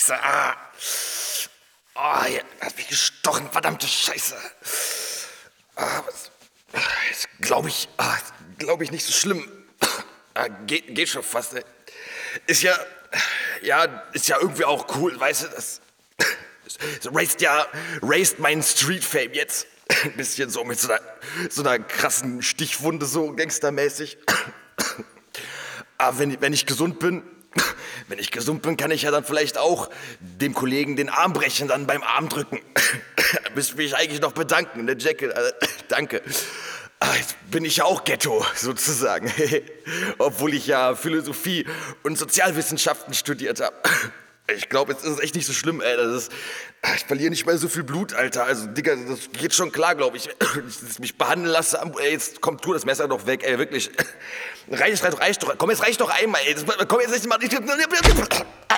Scheiße. Ah. Oh, hier hat mich gestochen, verdammte Scheiße. Ist, glaube ich, nicht so schlimm. Geht schon fast, ey. Ist ja irgendwie auch cool, weißt du, das raised meinen Street-Fame jetzt. Ein bisschen so mit so einer krassen Stichwunde, so gangstermäßig. Aber wenn ich gesund bin, kann ich ja dann vielleicht auch dem Kollegen den Arm brechen, dann beim Arm drücken. Müsste mich eigentlich noch bedanken, ne, Jekyll? Danke. Jetzt bin ich ja auch Ghetto, sozusagen. Obwohl ich ja Philosophie und Sozialwissenschaften studiert habe. Ich glaube, jetzt ist es echt nicht so schlimm, ey. Ich verliere nicht mehr so viel Blut, Alter. Also, Digga, das geht schon klar, glaube ich. Wenn ich mich behandeln lasse, ey, jetzt komm, tu das Messer doch weg, ey, wirklich. Reicht doch. Komm, jetzt reicht doch einmal, ey. Komm, jetzt nicht mal.